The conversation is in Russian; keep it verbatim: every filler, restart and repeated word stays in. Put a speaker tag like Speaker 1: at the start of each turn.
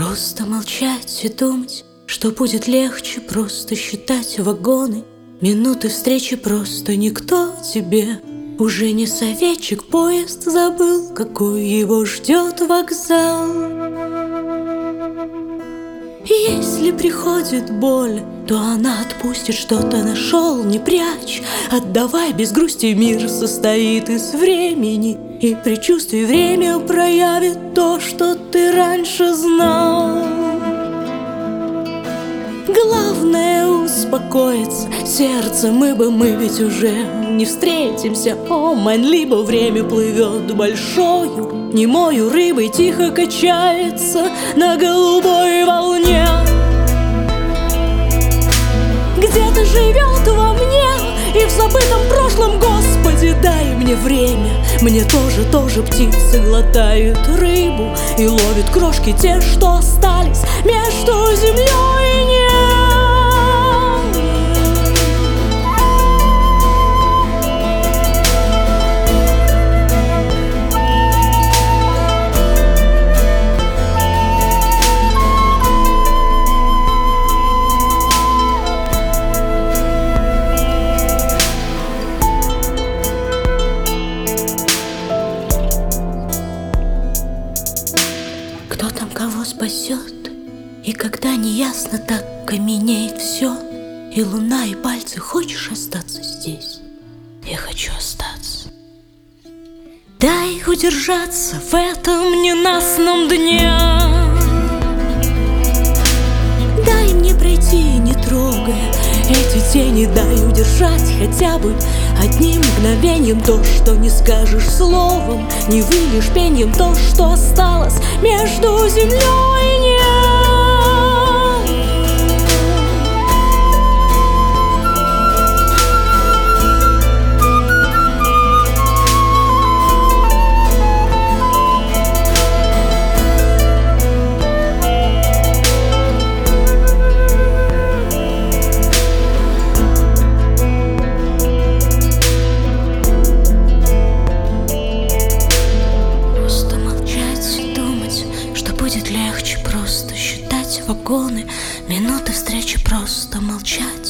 Speaker 1: Просто молчать и думать, что будет легче просто считать вагоны. Минуты встречи просто никто тебе уже не советчик. Поезд забыл, какой его ждет вокзал. И если приходит боль, то она отпустит, что-то нашел, не прячь. Отдавай без грусти, мир состоит из времени, и предчувствие время проявит то, что ты раньше знал. Главное успокоиться, сердце мы бы, мы ведь уже не встретимся. О, мань, либо время плывет большою, немою рыбой тихо качается на голубой волне. Где-то живет во мне и в забытом прошлом, Господи, дай мне время. Мне тоже, тоже птицы глотают рыбу и ловят крошки те, что остались между землей и небом. Кто там кого спасет? И когда неясно, так каменеет все. И луна, и пальцы, хочешь остаться здесь? Я хочу остаться. Дай удержаться в этом ненастном дне. Дай мне пройти, не трогая эти тени. Дай удержать хотя бы одним мгновением то, что не скажешь словом, не вылишь пеньем то, что осталось между землей и небом. Будет легче просто считать вагоны, минуты встречи просто молчать.